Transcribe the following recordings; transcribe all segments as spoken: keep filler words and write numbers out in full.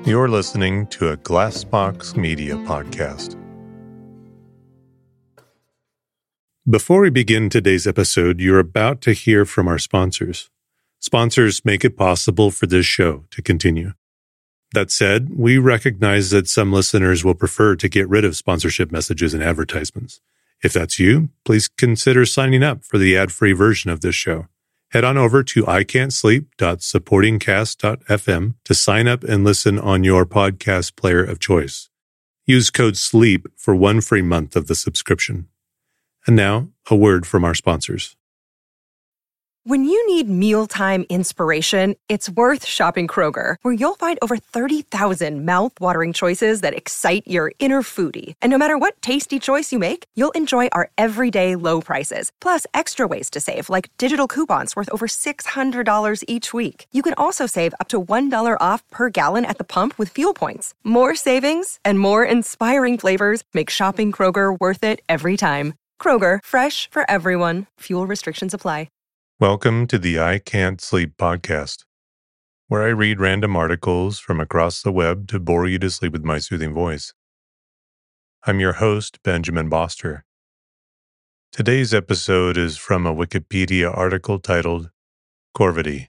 You're listening to a Glassbox Media podcast. Before we begin today's episode, you're about to hear from our sponsors. Sponsors make it possible for this show to continue. That said, we recognize that some listeners will prefer to get rid of sponsorship messages and advertisements. If that's you, please consider signing up for the ad-free version of this show. Head on over to i can't sleep dot supporting cast dot f m to sign up and listen on your podcast player of choice. Use code SLEEP for one free month of the subscription. And now, a word from our sponsors. When you need mealtime inspiration, it's worth shopping Kroger, where you'll find over thirty thousand mouth-watering choices that excite your inner foodie. And no matter what tasty choice you make, you'll enjoy our everyday low prices, plus extra ways to save, like digital coupons worth over six hundred dollars each week. You can also save up to one dollar off per gallon at the pump with fuel points. More savings and more inspiring flavors make shopping Kroger worth it every time. Kroger, fresh for everyone. Fuel restrictions apply. Welcome to the I Can't Sleep podcast, where I read random articles from across the web to bore you to sleep with my soothing voice. I'm your host, Benjamin Boster. Today's episode is from a Wikipedia article titled Corvidae.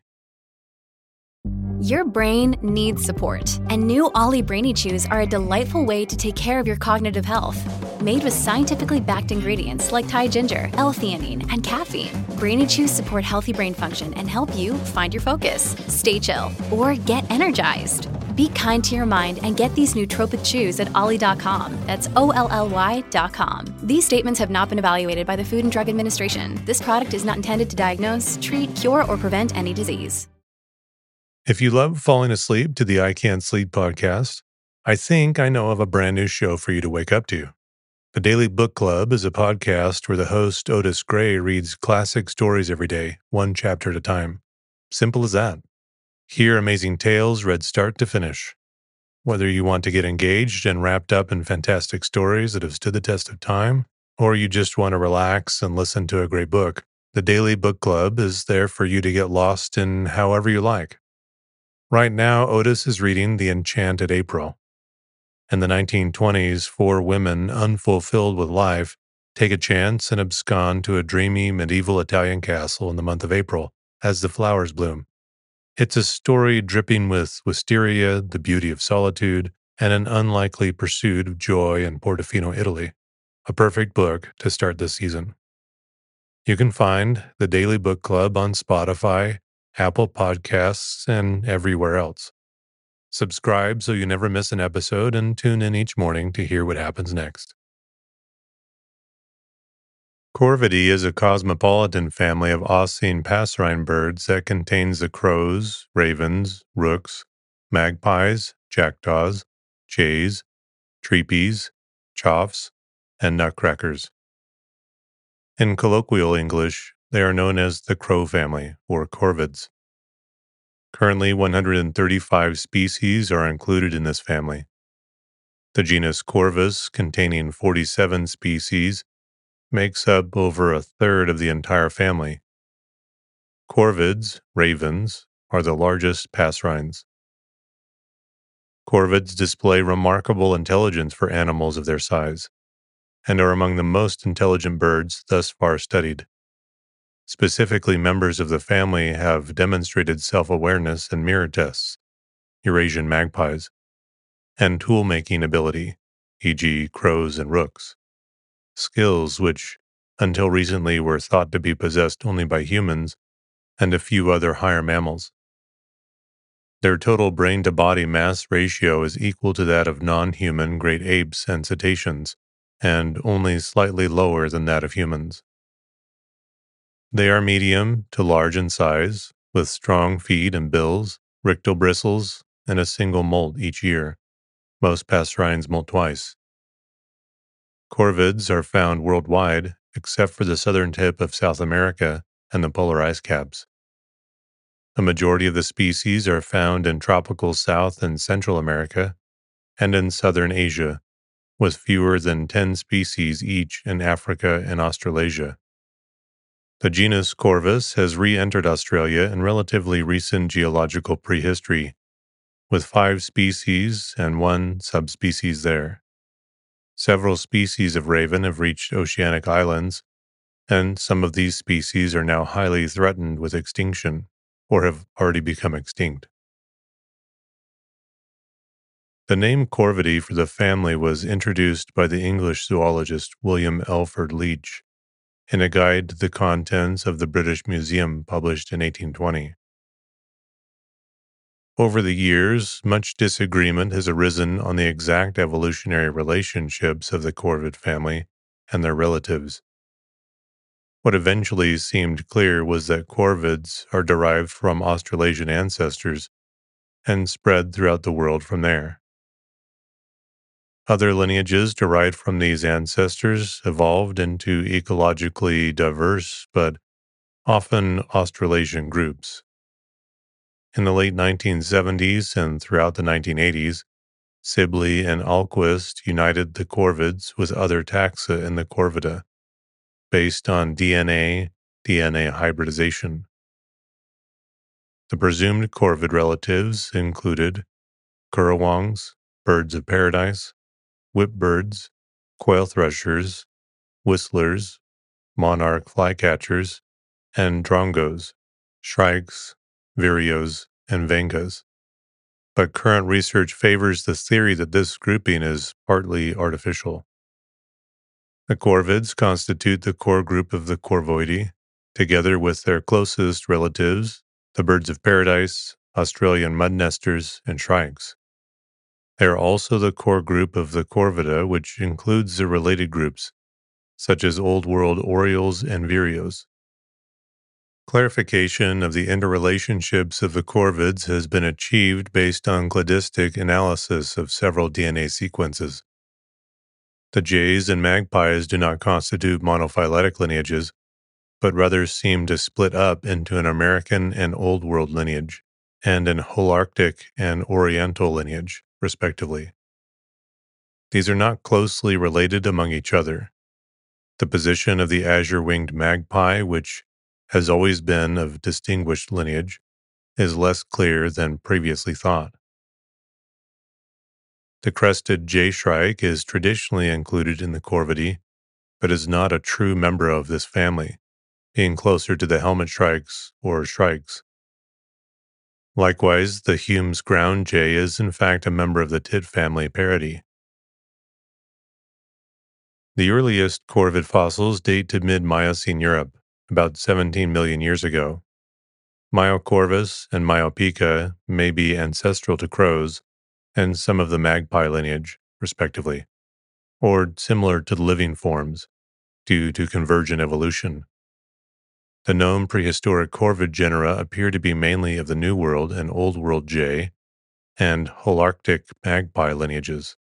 Your brain needs support, and new Ollie Brainy Chews are a delightful way to take care of your cognitive health. Made with scientifically backed ingredients like Thai ginger, L-theanine, and caffeine, Brainy Chews support healthy brain function and help you find your focus, stay chill, or get energized. Be kind to your mind and get these nootropic chews at ollie dot com. That's O L L Y dot com. These statements have not been evaluated by the Food and Drug Administration. This product is not intended to diagnose, treat, cure, or prevent any disease. If you love falling asleep to the I Can't Sleep podcast, I think I know of a brand new show for you to wake up to. The Daily Book Club is a podcast where the host, Otis Gray, reads classic stories every day, one chapter at a time. Simple as that. Hear amazing tales read start to finish. Whether you want to get engaged and wrapped up in fantastic stories that have stood the test of time, or you just want to relax and listen to a great book, the Daily Book Club is there for you to get lost in however you like. Right now, Otis is reading The Enchanted April. In the nineteen twenties, four women, unfulfilled with life, take a chance and abscond to a dreamy medieval Italian castle in the month of April as the flowers bloom. It's a story dripping with wisteria, the beauty of solitude, and an unlikely pursuit of joy in Portofino, Italy. A perfect book to start this season. You can find the Daily Book Club on Spotify, Apple Podcasts, and everywhere else. Subscribe so you never miss an episode and tune in each morning to hear what happens next. Corvidae is a cosmopolitan family of Aucine passerine birds that contains the crows, ravens, rooks, magpies, jackdaws, jays, treepies, choughs, and nutcrackers. In colloquial English, they are known as the crow family, or corvids. Currently, one hundred thirty-five species are included in this family. The genus Corvus, containing forty-seven species, makes up over a third of the entire family. Corvids, ravens, are the largest passerines. Corvids display remarkable intelligence for animals of their size, and are among the most intelligent birds thus far studied. Specifically, members of the family have demonstrated self-awareness in mirror tests, Eurasian magpies, and tool-making ability, for example crows and rooks, skills which, until recently, were thought to be possessed only by humans and a few other higher mammals. Their total brain-to-body mass ratio is equal to that of non-human great apes and cetaceans, and only slightly lower than that of humans. They are medium to large in size, with strong feet and bills, rictal bristles, and a single molt each year. Most passerines molt twice. Corvids are found worldwide, except for the southern tip of South America and the polar ice caps. The majority of the species are found in tropical South and Central America and in southern Asia, with fewer than ten species each in Africa and Australasia. The genus Corvus has re-entered Australia in relatively recent geological prehistory, with five species and one subspecies there. Several species of raven have reached oceanic islands, and some of these species are now highly threatened with extinction or have already become extinct. The name corvidae for the family was introduced by the English zoologist William Elford Leach in a guide to the contents of the British Museum published in eighteen twenty. Over the years, much disagreement has arisen on the exact evolutionary relationships of the corvid family and their relatives. What eventually seemed clear was that corvids are derived from Australasian ancestors and spread throughout the world from there. Other lineages derived from these ancestors evolved into ecologically diverse but often Australasian groups. In the late nineteen seventies and throughout the nineteen eighties, Sibley and Ahlquist united the corvids with other taxa in the Corvida, based on D N A D N A hybridization. The presumed corvid relatives included currawongs, birds of paradise, whipbirds, quail threshers, whistlers, monarch flycatchers, and drongos, shrikes, vireos, and vengas. But current research favors the theory that this grouping is partly artificial. The corvids constitute the core group of the Corvoidae, together with their closest relatives, the birds of paradise, Australian mudnesters, and shrikes. They are also the core group of the Corvida, which includes the related groups, such as Old World orioles and vireos. Clarification of the interrelationships of the corvids has been achieved based on cladistic analysis of several D N A sequences. The jays and magpies do not constitute monophyletic lineages, but rather seem to split up into an American and Old World lineage, and an Holarctic and Oriental lineage, respectively. These are not closely related among each other. The position of the azure-winged magpie, which has always been of distinguished lineage, is less clear than previously thought. The crested jay shrike is traditionally included in the Corvidae, but is not a true member of this family, being closer to the helmet shrikes or shrikes. Likewise, the Hume's ground jay is in fact a member of the tit family Paridae. The earliest corvid fossils date to mid-Miocene Europe, about seventeen million years ago. Myocorvus and Myopica may be ancestral to crows and some of the magpie lineage, respectively, or similar to the living forms, due to convergent evolution. The known prehistoric corvid genera appear to be mainly of the New World and Old World jay and Holarctic magpie lineages.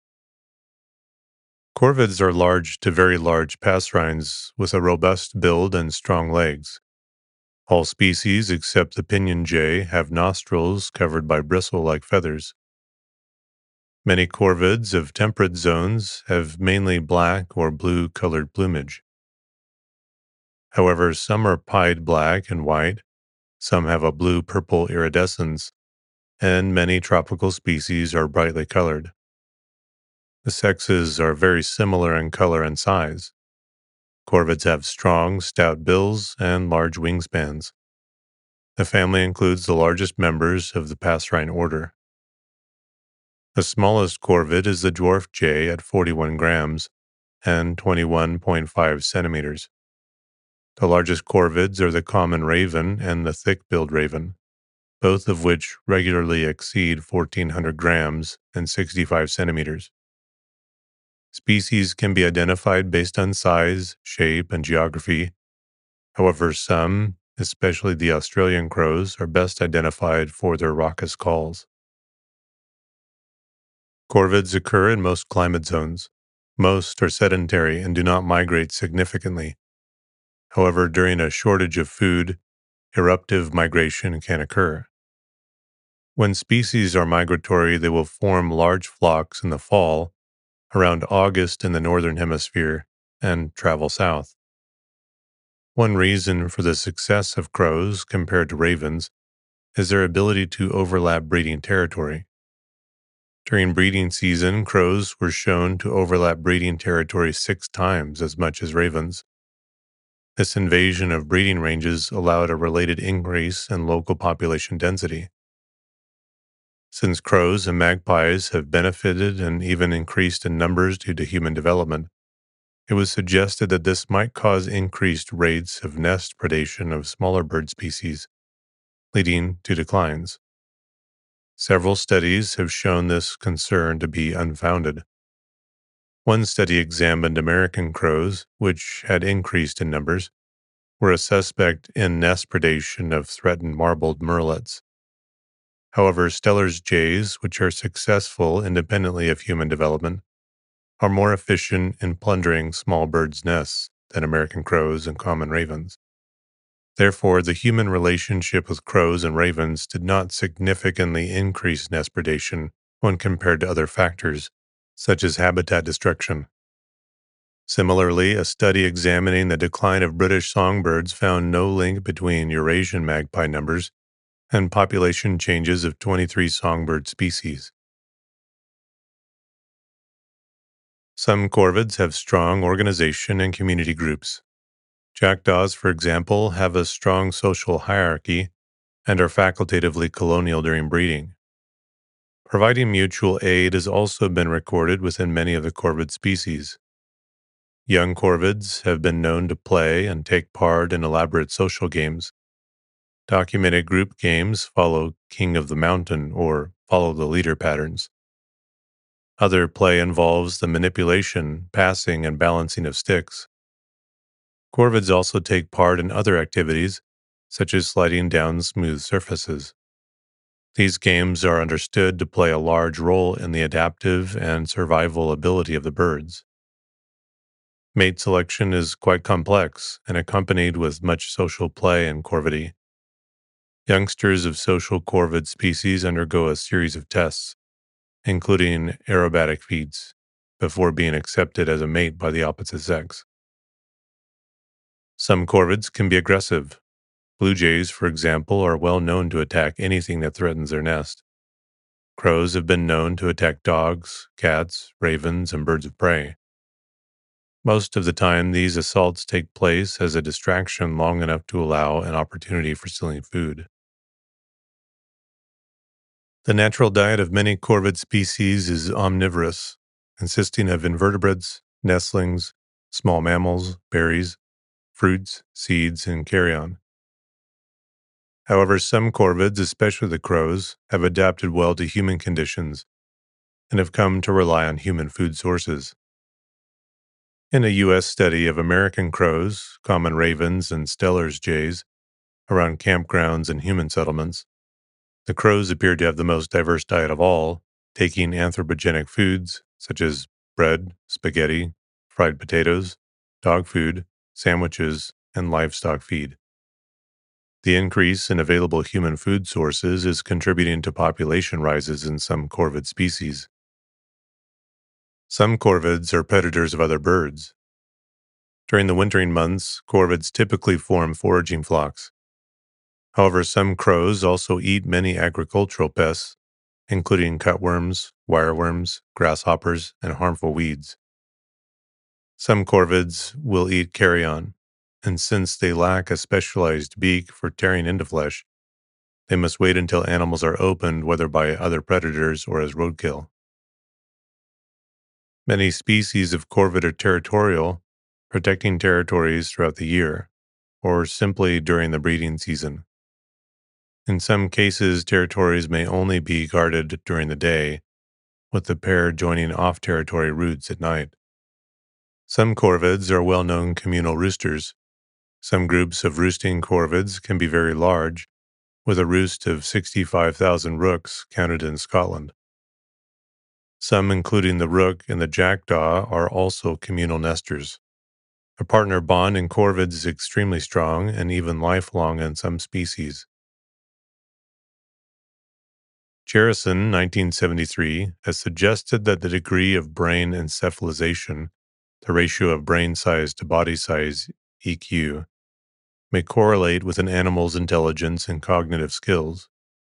Corvids are large to very large passerines with a robust build and strong legs. All species except the pinyon jay have nostrils covered by bristle-like feathers. Many corvids of temperate zones have mainly black or blue-colored plumage. However, some are pied black and white, some have a blue-purple iridescence, and many tropical species are brightly colored. The sexes are very similar in color and size. Corvids have strong, stout bills and large wingspans. The family includes the largest members of the passerine order. The smallest corvid is the dwarf jay at forty-one grams and twenty-one point five centimeters. The largest corvids are the common raven and the thick-billed raven, both of which regularly exceed fourteen hundred grams and sixty-five centimeters. Species can be identified based on size, shape, and geography. However, some, especially the Australian crows, are best identified for their raucous calls. Corvids occur in most climate zones. Most are sedentary and do not migrate significantly. However, during a shortage of food, eruptive migration can occur. When species are migratory, they will form large flocks in the fall, around August in the northern hemisphere, and travel south. One reason for the success of crows compared to ravens is their ability to overlap breeding territory. During breeding season, crows were shown to overlap breeding territory six times as much as ravens. This invasion of breeding ranges allowed a related increase in local population density. Since crows and magpies have benefited and even increased in numbers due to human development, it was suggested that this might cause increased rates of nest predation of smaller bird species, leading to declines. Several studies have shown this concern to be unfounded. One study examined American crows, which had increased in numbers, were a suspect in nest predation of threatened marbled murrelets. However, Steller's jays, which are successful independently of human development, are more efficient in plundering small birds' nests than American crows and common ravens. Therefore, the human relationship with crows and ravens did not significantly increase nest predation when compared to other factors, such as habitat destruction. Similarly, a study examining the decline of British songbirds found no link between Eurasian magpie numbers and population changes of twenty-three songbird species. Some corvids have strong organization and community groups. Jackdaws, for example, have a strong social hierarchy and are facultatively colonial during breeding. Providing mutual aid has also been recorded within many of the corvid species. Young corvids have been known to play and take part in elaborate social games. Documented group games follow King of the Mountain or Follow the Leader patterns. Other play involves the manipulation, passing, and balancing of sticks. Corvids also take part in other activities, such as sliding down smooth surfaces. These games are understood to play a large role in the adaptive and survival ability of the birds. Mate selection is quite complex and accompanied with much social play in corvidae. Youngsters of social corvid species undergo a series of tests, including aerobatic feats, before being accepted as a mate by the opposite sex. Some corvids can be aggressive. Blue jays, for example, are well known to attack anything that threatens their nest. Crows have been known to attack dogs, cats, ravens, and birds of prey. Most of the time, these assaults take place as a distraction long enough to allow an opportunity for stealing food. The natural diet of many corvid species is omnivorous, consisting of invertebrates, nestlings, small mammals, berries, fruits, seeds, and carrion. However, some corvids, especially the crows, have adapted well to human conditions and have come to rely on human food sources. In a U S study of American crows, common ravens, and Steller's jays around campgrounds and human settlements, the crows appeared to have the most diverse diet of all, taking anthropogenic foods such as bread, spaghetti, fried potatoes, dog food, sandwiches, and livestock feed. The increase in available human food sources is contributing to population rises in some corvid species. Some corvids are predators of other birds. During the wintering months, corvids typically form foraging flocks. However, some crows also eat many agricultural pests, including cutworms, wireworms, grasshoppers, and harmful weeds. Some corvids will eat carrion, and since they lack a specialized beak for tearing into flesh, they must wait until animals are opened, whether by other predators or as roadkill. Many species of corvid are territorial, protecting territories throughout the year, or simply during the breeding season. In some cases, territories may only be guarded during the day, with the pair joining off-territory routes at night. Some corvids are well-known communal roosters. Some groups of roosting corvids can be very large, with a roost of sixty-five thousand rooks counted in Scotland. Some, including the rook and the jackdaw, are also communal nesters. A partner bond in corvids is extremely strong and even lifelong in some species. Jerrison, nineteen seventy-three, has suggested that the degree of brain encephalization, the ratio of brain size to body size, E Q, may correlate with an animal's intelligence and cognitive skills.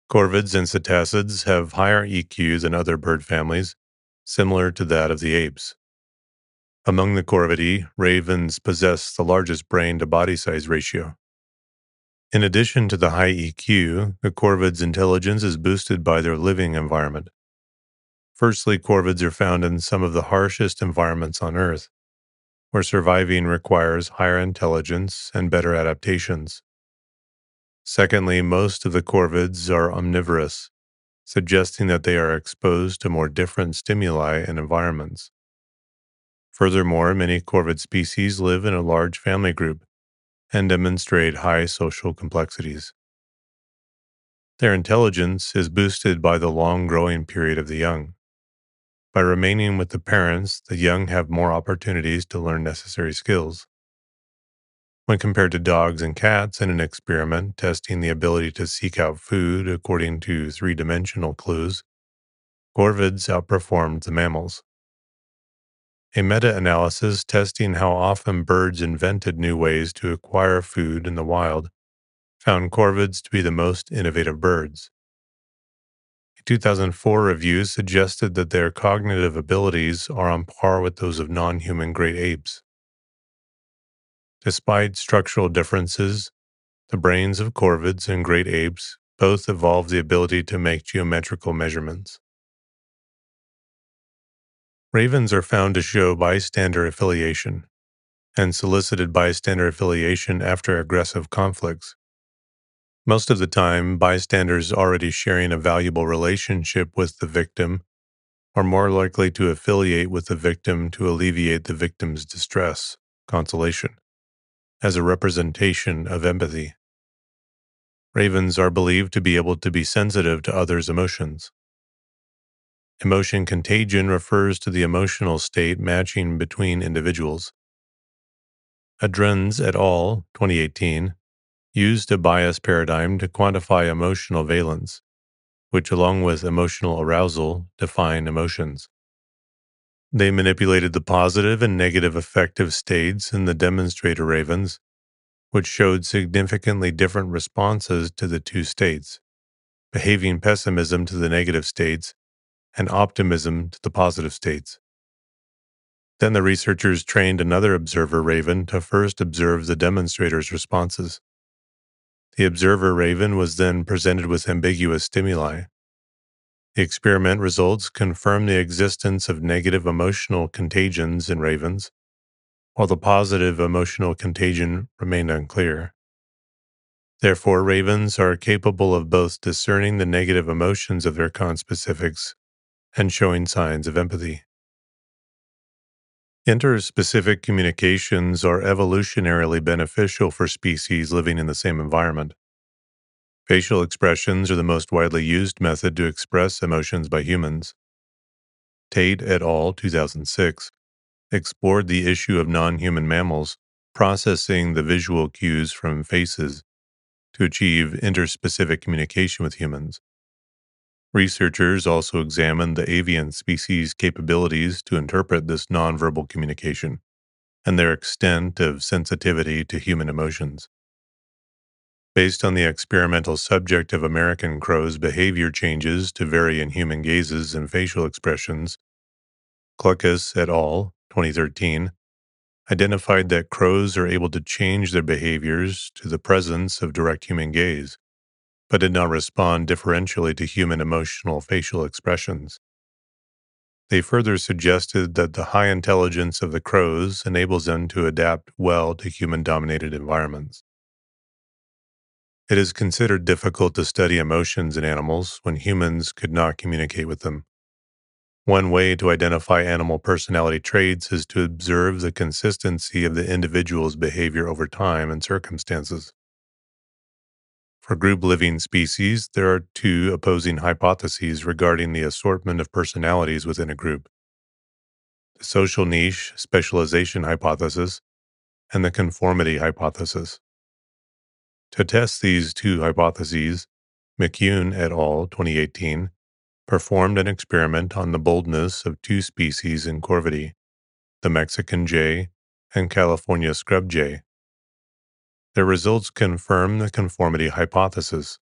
Corvids and cetacids have higher E Q than other bird families, similar to that of the apes. Among the Corvidae, ravens possess the largest brain to body size ratio. In addition to the high E Q, the corvid's intelligence is boosted by their living environment. Firstly, corvids are found in some of the harshest environments on Earth, where surviving requires higher intelligence and better adaptations. Secondly, most of the corvids are omnivorous, suggesting that they are exposed to more different stimuli and environments. Furthermore, many corvid species live in a large family group and demonstrate high social complexities. Their intelligence is boosted by the long growing period of the young. By remaining with the parents, the young have more opportunities to learn necessary skills. When compared to dogs and cats in an experiment testing the ability to seek out food according to three-dimensional clues, corvids outperformed the mammals. A meta-analysis testing how often birds invented new ways to acquire food in the wild found corvids to be the most innovative birds. A two thousand four review suggested that their cognitive abilities are on par with those of non-human great apes. Despite structural differences, the brains of corvids and great apes both evolved the ability to make geometrical measurements. Ravens are found to show bystander affiliation and solicited bystander affiliation after aggressive conflicts. Most of the time, bystanders already sharing a valuable relationship with the victim are more likely to affiliate with the victim to alleviate the victim's distress, consolation, as a representation of empathy. Ravens are believed to be able to be sensitive to others' emotions. Emotion contagion refers to the emotional state matching between individuals. Adrens et al., twenty eighteen, used a bias paradigm to quantify emotional valence, which along with emotional arousal define emotions. They manipulated the positive and negative affective states in the demonstrator ravens, which showed significantly different responses to the two states, behaving pessimism to the negative states and optimism to the positive states. Then the researchers trained another observer raven to first observe the demonstrator's responses. The observer raven was then presented with ambiguous stimuli. The experiment results confirm the existence of negative emotional contagions in ravens, while the positive emotional contagion remained unclear. Therefore, ravens are capable of both discerning the negative emotions of their conspecifics and showing signs of empathy. Interspecific communications are evolutionarily beneficial for species living in the same environment. Facial expressions are the most widely used method to express emotions by humans. Tate et al., two thousand six, explored the issue of non-human mammals processing the visual cues from faces to achieve interspecific communication with humans. Researchers also examined the avian species' capabilities to interpret this nonverbal communication and their extent of sensitivity to human emotions. Based on the experimental subject of American crows' behavior changes to vary in human gazes and facial expressions, Cluckus et al., twenty thirteen, identified that crows are able to change their behaviors to the presence of direct human gaze, but did not respond differentially to human emotional facial expressions. They further suggested that the high intelligence of the crows enables them to adapt well to human-dominated environments. It is considered difficult to study emotions in animals when humans could not communicate with them. One way to identify animal personality traits is to observe the consistency of the individual's behavior over time and circumstances. For group-living species, there are two opposing hypotheses regarding the assortment of personalities within a group: the social niche specialization hypothesis and the conformity hypothesis. To test these two hypotheses, McCune et al., twenty eighteen, performed an experiment on the boldness of two species in Corvidae, the Mexican jay and California scrub jay. Their results confirm the conformity hypothesis,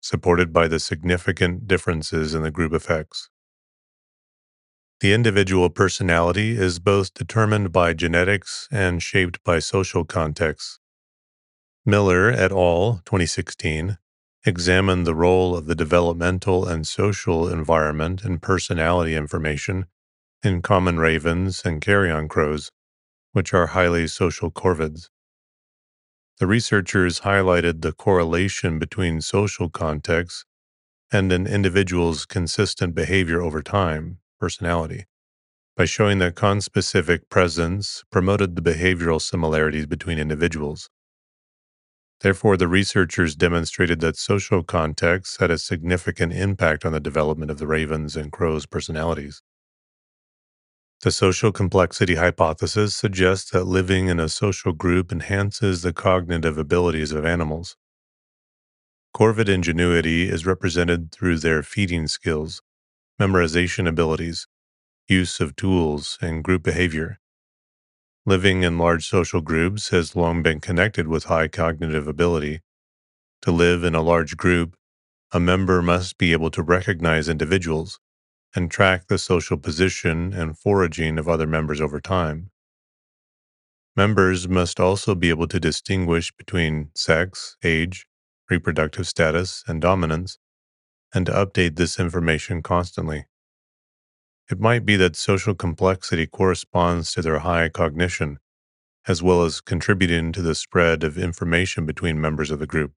supported by the significant differences in the group effects. The individual personality is both determined by genetics and shaped by social contexts. Miller et al. twenty sixteen examined the role of the developmental and social environment and personality information in common ravens and carrion crows, which are highly social corvids. The researchers highlighted the correlation between social contexts and an individual's consistent behavior over time, personality, by showing that conspecific presence promoted the behavioral similarities between individuals. Therefore, the researchers demonstrated that social contexts had a significant impact on the development of the ravens' and crows' personalities. The social complexity hypothesis suggests that living in a social group enhances the cognitive abilities of animals. Corvid ingenuity is represented through their feeding skills, memorization abilities, use of tools, and group behavior. Living in large social groups has long been connected with high cognitive ability. To live in a large group, a member must be able to recognize individuals and track the social position and foraging of other members over time. Members must also be able to distinguish between sex, age, reproductive status, and dominance, and to update this information constantly. It might be that social complexity corresponds to their high cognition, as well as contributing to the spread of information between members of the group.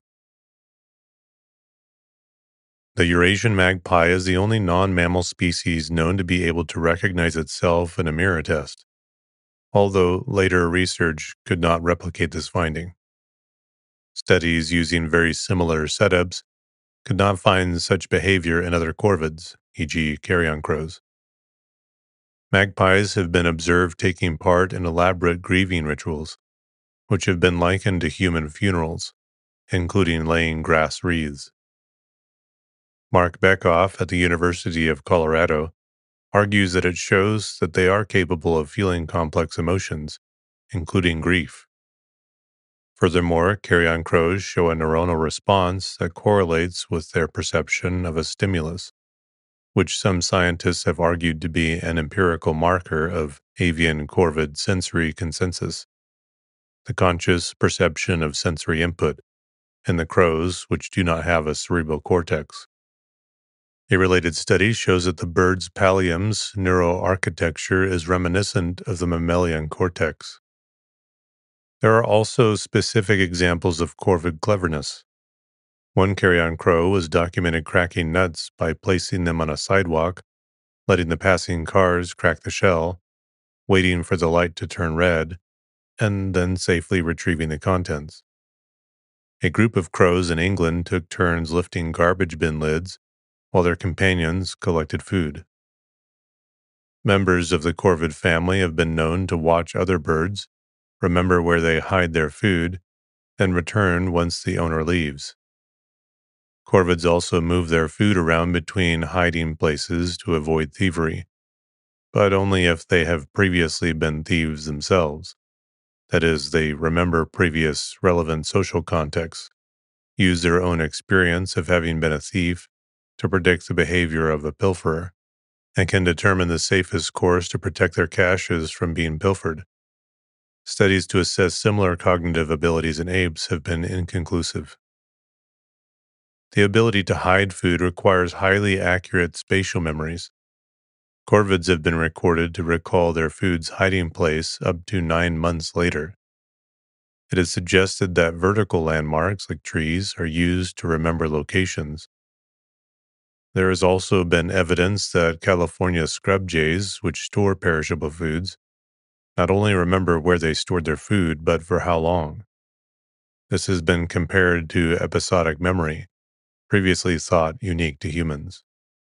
The Eurasian magpie is the only non-mammal species known to be able to recognize itself in a mirror test, although later research could not replicate this finding. Studies using very similar setups could not find such behavior in other corvids, for example carrion crows. Magpies have been observed taking part in elaborate grieving rituals, which have been likened to human funerals, including laying grass wreaths. Mark Bekoff at the University of Colorado argues that it shows that they are capable of feeling complex emotions, including grief. Furthermore, carrion crows show a neuronal response that correlates with their perception of a stimulus, which some scientists have argued to be an empirical marker of avian corvid sensory consensus, the conscious perception of sensory input, in the crows which do not have a cerebral cortex. A related study shows that the bird's pallium's neuroarchitecture is reminiscent of the mammalian cortex. There are also specific examples of corvid cleverness. One carrion crow was documented cracking nuts by placing them on a sidewalk, letting the passing cars crack the shell, waiting for the light to turn red, and then safely retrieving the contents. A group of crows in England took turns lifting garbage bin lids while their companions collected food. Members of the corvid family have been known to watch other birds, remember where they hide their food, and return once the owner leaves. Corvids also move their food around between hiding places to avoid thievery, but only if they have previously been thieves themselves. That is, they remember previous relevant social contexts, use their own experience of having been a thief to predict the behavior of a pilferer, and can determine the safest course to protect their caches from being pilfered. Studies to assess similar cognitive abilities in apes have been inconclusive. The ability to hide food requires highly accurate spatial memories. Corvids have been recorded to recall their food's hiding place up to nine months later. It is suggested that vertical landmarks like trees are used to remember locations. There has also been evidence that California scrub jays, which store perishable foods, not only remember where they stored their food, but for how long. This has been compared to episodic memory, previously thought unique to humans.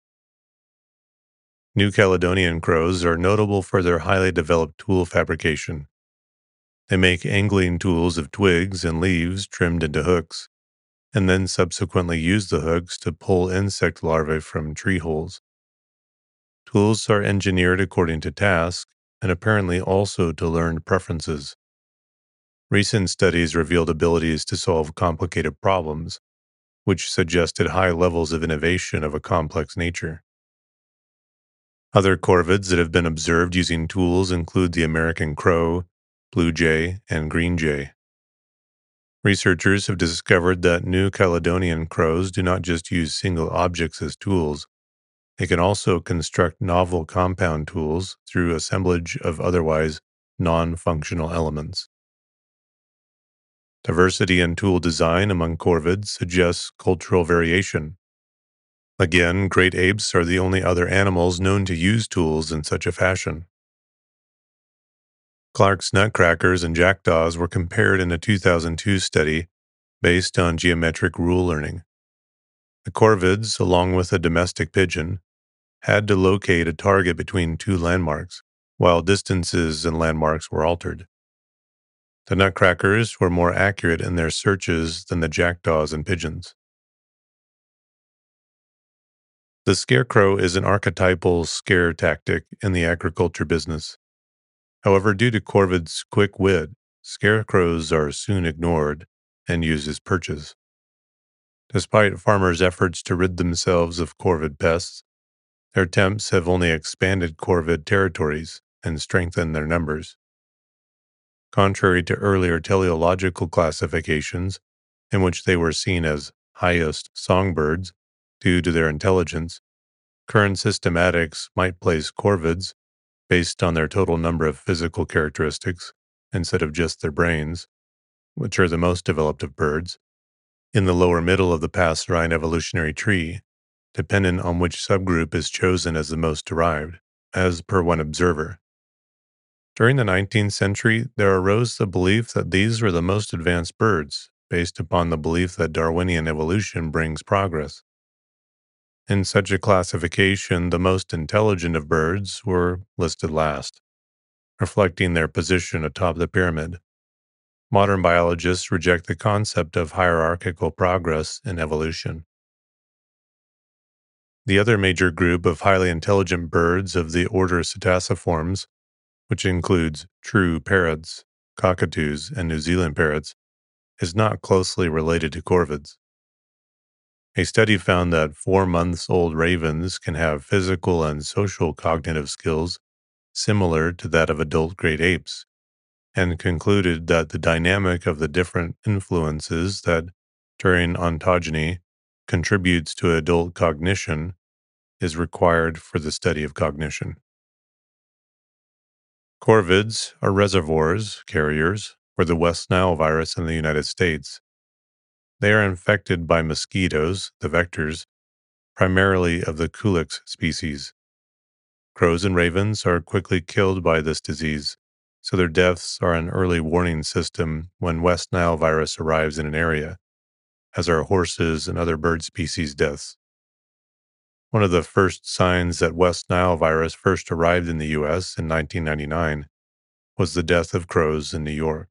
New Caledonian crows are notable for their highly developed tool fabrication. They make angling tools of twigs and leaves trimmed into hooks, and then subsequently use the hooks to pull insect larvae from tree holes. Tools are engineered according to task, and apparently also to learned preferences. Recent studies revealed abilities to solve complicated problems, which suggested high levels of innovation of a complex nature. Other corvids that have been observed using tools include the American crow, blue jay, and green jay. Researchers have discovered that New Caledonian crows do not just use single objects as tools. They can also construct novel compound tools through assemblage of otherwise non-functional elements. Diversity in tool design among corvids suggests cultural variation. Again, great apes are the only other animals known to use tools in such a fashion. Clark's nutcrackers and jackdaws were compared in a two thousand two study based on geometric rule learning. The corvids, along with a domestic pigeon, had to locate a target between two landmarks, while distances and landmarks were altered. The nutcrackers were more accurate in their searches than the jackdaws and pigeons. The scarecrow is an archetypal scare tactic in the agriculture business. However, due to corvids' quick wit, scarecrows are soon ignored and used as perches. Despite farmers' efforts to rid themselves of corvid pests, their attempts have only expanded corvid territories and strengthened their numbers. Contrary to earlier teleological classifications, in which they were seen as highest songbirds due to their intelligence, current systematics might place corvids, based on their total number of physical characteristics instead of just their brains, which are the most developed of birds, in the lower middle of the passerine evolutionary tree, dependent on which subgroup is chosen as the most derived, as per one observer. During the nineteenth century, there arose the belief that these were the most advanced birds, based upon the belief that Darwinian evolution brings progress. In such a classification, the most intelligent of birds were listed last, reflecting their position atop the pyramid. Modern biologists reject the concept of hierarchical progress in evolution. The other major group of highly intelligent birds of the order Psittaciformes, which includes true parrots, cockatoos, and New Zealand parrots, is not closely related to corvids. A study found that four months old ravens can have physical and social cognitive skills similar to that of adult great apes, and concluded that the dynamic of the different influences that, during ontogeny, contributes to adult cognition is required for the study of cognition. Corvids are reservoirs, carriers, for the West Nile virus in the United States. They are infected by mosquitoes, the vectors, primarily of the Culex species. Crows and ravens are quickly killed by this disease, so their deaths are an early warning system when West Nile virus arrives in an area, as are horses and other bird species deaths. One of the first signs that West Nile virus first arrived in the U S in nineteen ninety-nine was the death of crows in New York.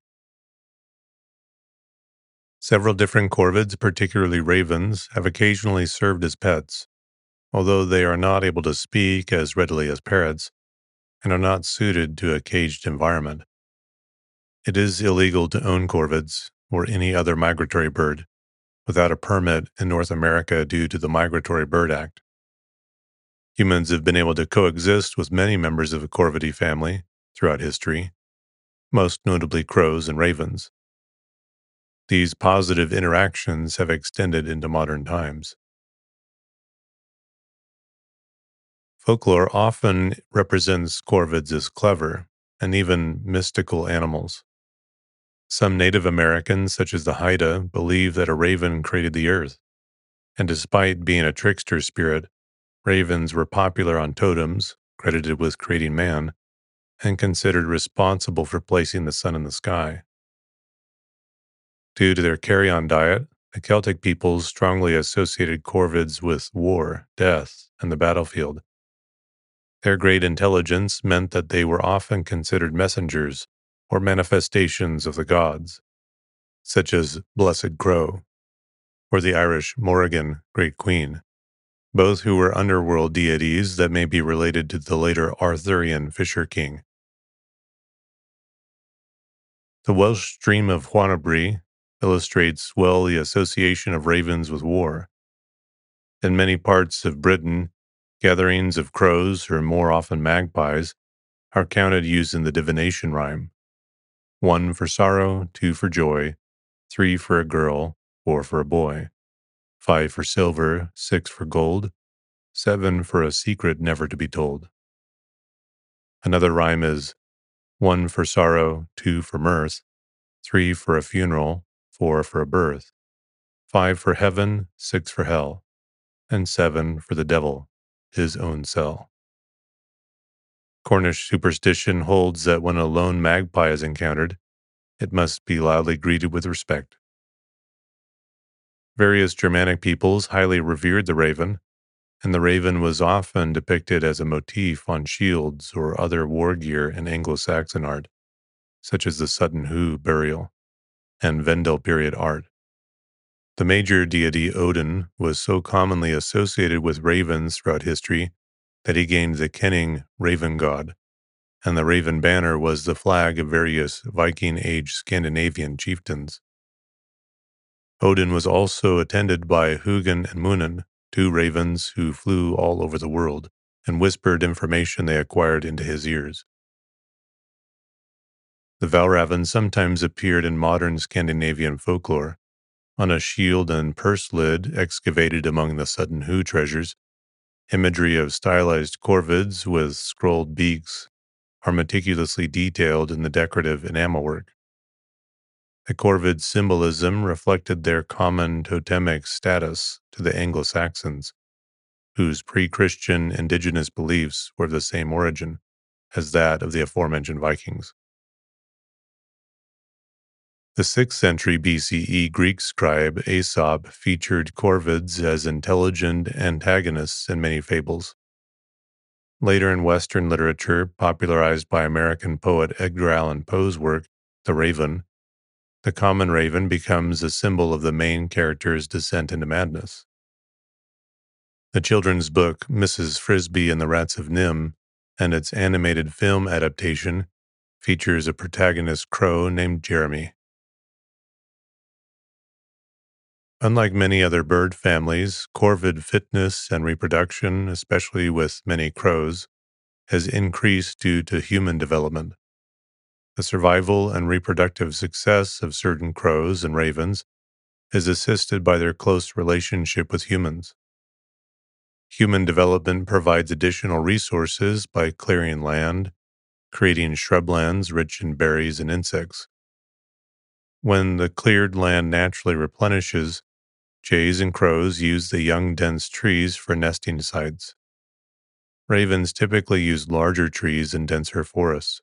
Several different corvids, particularly ravens, have occasionally served as pets, although they are not able to speak as readily as parrots and are not suited to a caged environment. It is illegal to own corvids or any other migratory bird without a permit in North America due to the Migratory Bird Act. Humans have been able to coexist with many members of the corvidae family throughout history, most notably crows and ravens. These positive interactions have extended into modern times. Folklore often represents corvids as clever and even mystical animals. Some Native Americans, such as the Haida, believe that a raven created the earth, and despite being a trickster spirit, ravens were popular on totems, credited with creating man, and considered responsible for placing the sun in the sky. Due to their carrion diet, the Celtic peoples strongly associated corvids with war, death, and the battlefield. Their great intelligence meant that they were often considered messengers or manifestations of the gods, such as Blessed Crow, or the Irish Morrigan, Great Queen, both who were underworld deities that may be related to the later Arthurian Fisher King. The Welsh stream of Huanabri illustrates well the association of ravens with war. In many parts of Britain, gatherings of crows, or more often magpies, are counted using the divination rhyme: one for sorrow, two for joy, three for a girl, four for a boy, five for silver, six for gold, seven for a secret never to be told. Another rhyme is one for sorrow, two for mirth, three for a funeral, four for a birth, five for heaven, six for hell, and seven for the devil, his own cell. Cornish superstition holds that when a lone magpie is encountered, it must be loudly greeted with respect. Various Germanic peoples highly revered the raven, and the raven was often depicted as a motif on shields or other war gear in Anglo-Saxon art, such as the Sutton Hoo burial and Vendel period art. The major deity Odin was so commonly associated with ravens throughout history that he gained the kenning raven god, and the raven banner was the flag of various Viking-age Scandinavian chieftains. Odin was also attended by Hugin and Munin, two ravens who flew all over the world and whispered information they acquired into his ears. The Valravn sometimes appeared in modern Scandinavian folklore. On a shield and purse lid excavated among the Sutton Hoo treasures, imagery of stylized corvids with scrolled beaks are meticulously detailed in the decorative enamelwork. The corvid symbolism reflected their common totemic status to the Anglo-Saxons, whose pre-Christian indigenous beliefs were of the same origin as that of the aforementioned Vikings. The sixth century B C E Greek scribe Aesop featured corvids as intelligent antagonists in many fables. Later in Western literature, popularized by American poet Edgar Allan Poe's work, The Raven, the common raven becomes a symbol of the main character's descent into madness. The children's book Missus Frisby and the Rats of Nim and its animated film adaptation features a protagonist crow named Jeremy. Unlike many other bird families, corvid fitness and reproduction, especially with many crows, has increased due to human development. The survival and reproductive success of certain crows and ravens is assisted by their close relationship with humans. Human development provides additional resources by clearing land, creating shrublands rich in berries and insects. When the cleared land naturally replenishes, jays and crows use the young dense trees for nesting sites. Ravens typically use larger trees in denser forests.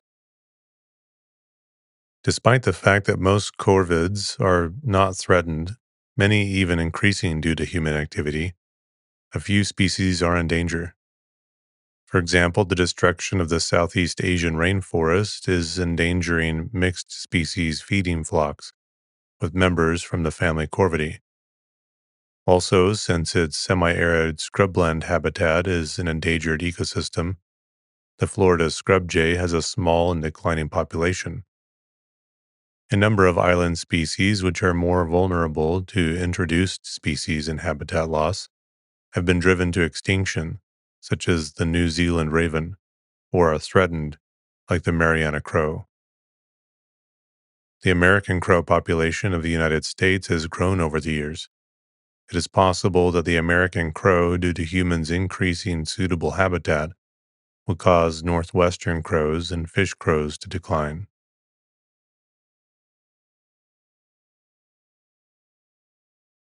Despite the fact that most corvids are not threatened, many even increasing due to human activity, a few species are in danger. For example, the destruction of the Southeast Asian rainforest is endangering mixed species feeding flocks with members from the family Corvidae. Also, since its semi-arid scrubland habitat is an endangered ecosystem, the Florida scrub jay has a small and declining population. A number of island species which are more vulnerable to introduced species and habitat loss have been driven to extinction, such as the New Zealand raven, or are threatened, like the Mariana crow. The American crow population of the United States has grown over the years. It is possible that the American crow, due to humans increasing suitable habitat, will cause northwestern crows and fish crows to decline.